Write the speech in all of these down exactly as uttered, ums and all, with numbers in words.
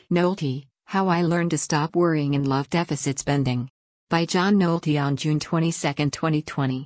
Nolte, How I Learned to Stop Worrying and Love Deficit Spending. By John Nolte on June twenty-second, twenty twenty.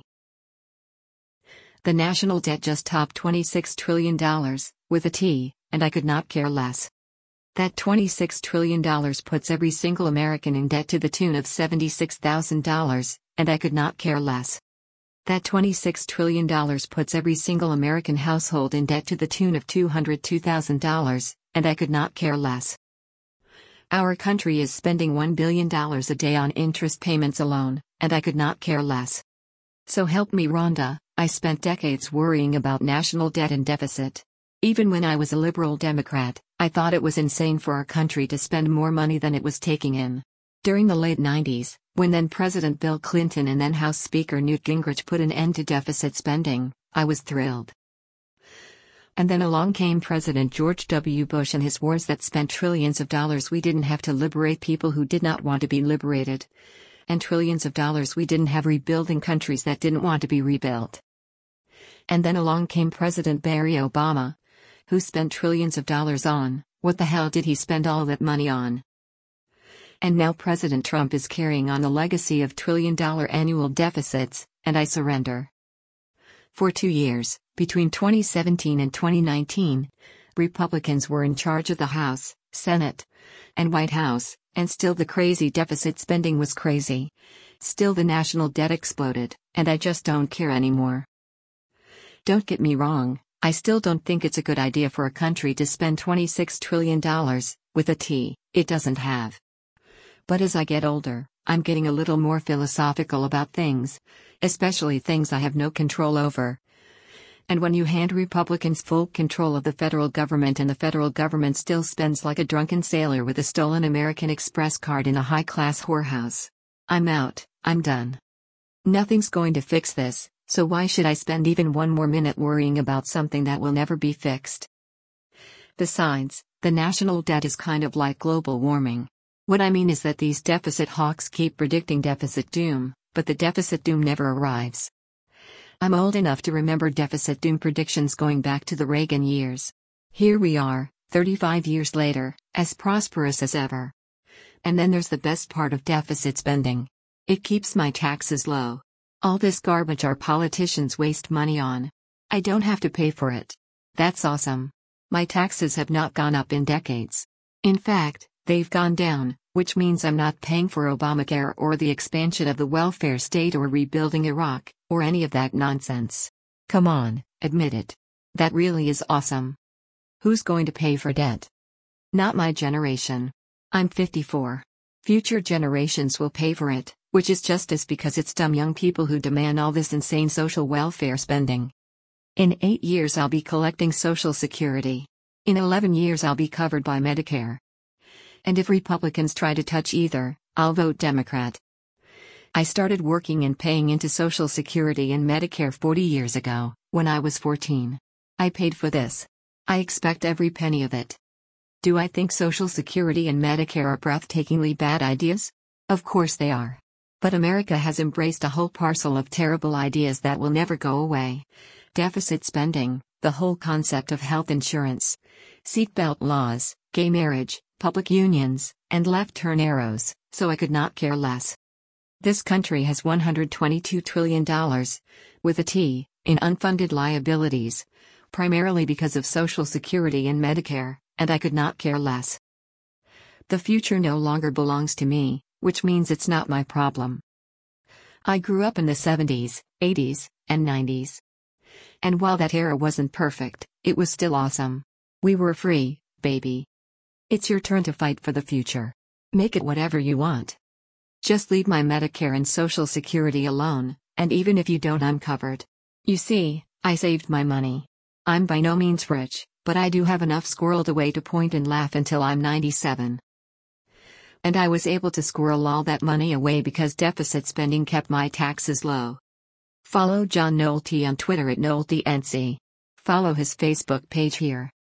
The national debt just topped twenty-six trillion dollars, with a T, and I could not care less. That twenty-six trillion dollars puts every single American in debt to the tune of seventy-six thousand dollars, and I could not care less. That twenty-six trillion dollars puts every single American household in debt to the tune of two hundred two thousand dollars, and I could not care less. Our country is spending one billion dollars a day on interest payments alone, and I could not care less. So help me Rhonda, I spent decades worrying about national debt and deficit. Even when I was a liberal Democrat, I thought it was insane for our country to spend more money than it was taking in. During the late nineties, when then President Bill Clinton and then House Speaker Newt Gingrich put an end to deficit spending, I was thrilled. And then along came President George W. Bush and his wars that spent trillions of dollars we didn't have to liberate people who did not want to be liberated. And trillions of dollars we didn't have rebuilding countries that didn't want to be rebuilt. And then along came President Barry Obama, who spent trillions of dollars on, what the hell did he spend all that money on? And now President Trump is carrying on a legacy of trillion-dollar annual deficits, and I surrender. For two years, between twenty seventeen and twenty nineteen, Republicans were in charge of the House, Senate, and White House, and still the crazy deficit spending was crazy. Still the national debt exploded, and I just don't care anymore. Don't get me wrong, I still don't think it's a good idea for a country to spend twenty-six trillion dollars, with a T, it doesn't have. But as I get older, I'm getting a little more philosophical about things, especially things I have no control over. And when you hand Republicans full control of the federal government and the federal government still spends like a drunken sailor with a stolen American Express card in a high-class whorehouse, I'm out, I'm done. Nothing's going to fix this, so why should I spend even one more minute worrying about something that will never be fixed? Besides, the national debt is kind of like global warming. What I mean is that these deficit hawks keep predicting deficit doom, but the deficit doom never arrives. I'm old enough to remember deficit doom predictions going back to the Reagan years. Here we are, thirty-five years later, as prosperous as ever. And then there's the best part of deficit spending. It keeps my taxes low. All this garbage our politicians waste money on, I don't have to pay for it. That's awesome. My taxes have not gone up in decades. In fact, they've gone down, which means I'm not paying for Obamacare or the expansion of the welfare state or rebuilding Iraq, or any of that nonsense. Come on, admit it. That really is awesome. Who's going to pay for debt? Not my generation. I'm fifty-four. Future generations will pay for it, which is just as because it's dumb young people who demand all this insane social welfare spending. In eight years I'll be collecting Social Security. In eleven years I'll be covered by Medicare. And if Republicans try to touch either, I'll vote Democrat. I started working and paying into Social Security and Medicare forty years ago, when I was fourteen. I paid for this. I expect every penny of it. Do I think Social Security and Medicare are breathtakingly bad ideas? Of course they are. But America has embraced a whole parcel of terrible ideas that will never go away. Deficit spending, the whole concept of health insurance, seatbelt laws, gay marriage, public unions, and left-turn arrows, so I could not care less. This country has one hundred twenty-two trillion dollars, with a T, in unfunded liabilities, primarily because of Social Security and Medicare, and I could not care less. The future no longer belongs to me, which means it's not my problem. I grew up in the seventies, eighties, and nineties. And while that era wasn't perfect, it was still awesome. We were free, baby. It's your turn to fight for the future. Make it whatever you want. Just leave my Medicare and Social Security alone, and even if you don't, I'm covered. You see, I saved my money. I'm by no means rich, but I do have enough squirreled away to point and laugh until I'm ninety-seven. And I was able to squirrel all that money away because deficit spending kept my taxes low. Follow John Nolte on Twitter at NolteNC. Follow his Facebook page here.